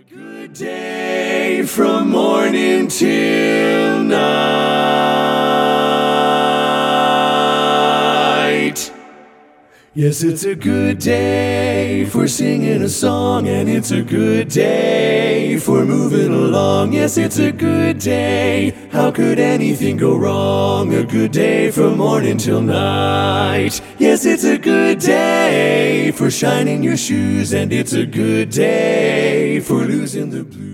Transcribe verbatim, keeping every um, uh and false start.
Good day from morning till night. Yes, it's a good day for singing a song, and it's a good day for moving along. Yes, it's a good day. How could anything go wrong? A good day from morning till night. Yes, it's a good day for shining your shoes, and it's a good day for losing the blues.